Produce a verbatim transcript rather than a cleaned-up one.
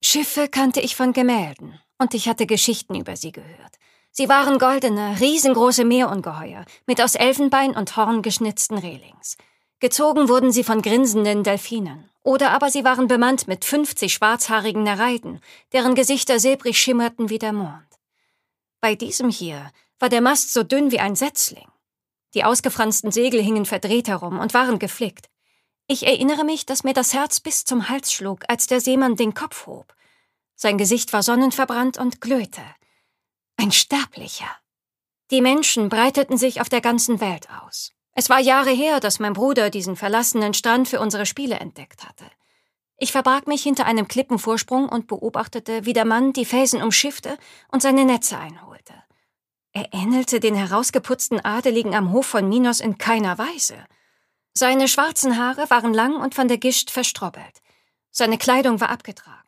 Schiffe kannte ich von Gemälden, und ich hatte Geschichten über sie gehört. Sie waren goldene, riesengroße Meerungeheuer mit aus Elfenbein und Horn geschnitzten Relings. Gezogen wurden sie von grinsenden Delfinen. Oder aber sie waren bemannt mit fünfzig schwarzhaarigen Nereiden, deren Gesichter silbrig schimmerten wie der Mond. Bei diesem hier war der Mast so dünn wie ein Setzling. Die ausgefransten Segel hingen verdreht herum und waren geflickt. Ich erinnere mich, dass mir das Herz bis zum Hals schlug, als der Seemann den Kopf hob. Sein Gesicht war sonnenverbrannt und glühte. Ein Sterblicher. Die Menschen breiteten sich auf der ganzen Welt aus. Es war Jahre her, dass mein Bruder diesen verlassenen Strand für unsere Spiele entdeckt hatte. Ich verbarg mich hinter einem Klippenvorsprung und beobachtete, wie der Mann die Felsen umschiffte und seine Netze einholte. Er ähnelte den herausgeputzten Adeligen am Hof von Minos in keiner Weise. Seine schwarzen Haare waren lang und von der Gischt verstrobbelt. Seine Kleidung war abgetragen.